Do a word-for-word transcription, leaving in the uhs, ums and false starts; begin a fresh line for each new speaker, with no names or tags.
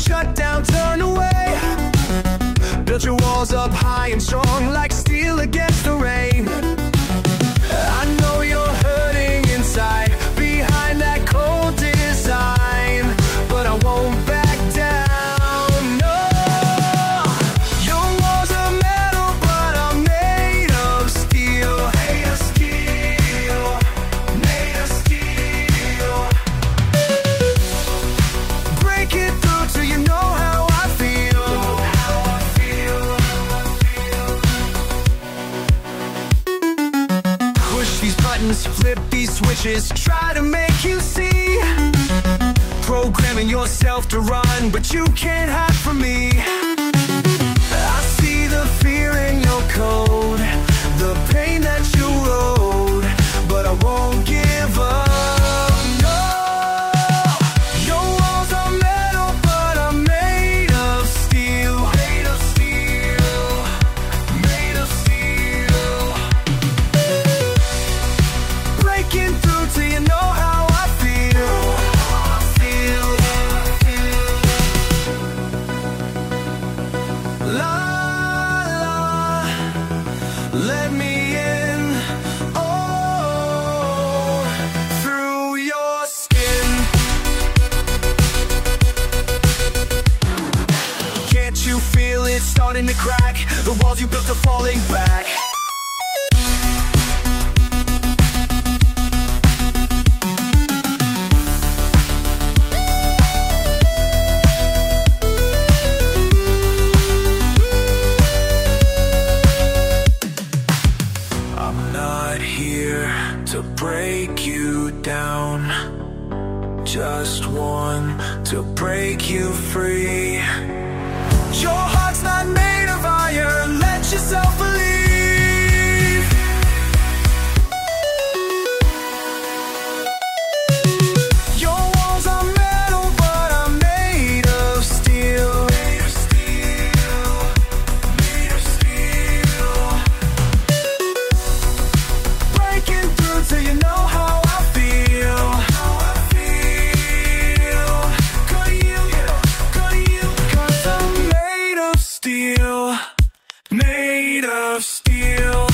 shut down, turn away. Build your walls up high and strong, like steel against the rain. I know you're hurting inside, behind that cold design, but I won't back down, no. Your walls are metal, but I'm made of steel. Made of steel, made of steel. Break it through till you know how I feel. How I feel, push these buttons, flip these switches, try to make you see. Programming yourself to run, but you can't hide from me. I see the fear in your code, the pain that you wrote, but I won't give up, no. Your walls are metal, but I'm made of steel. Made of steel, made of steel. Breaking through till you know how I feel. Feel, feel. La, la, let me in. Oh, through your skin. Can't you feel it starting to crack? The walls you built are falling back. I'm not here to break you down, just one to break you free. Your heart's not made of iron, let yourself believe. Your walls are metal, but I'm made of steel. Made of steel, made of steel. Breaking through till you know how I feel. How I feel. Got you, got you. 'Cause I'm made of steel, made of steel.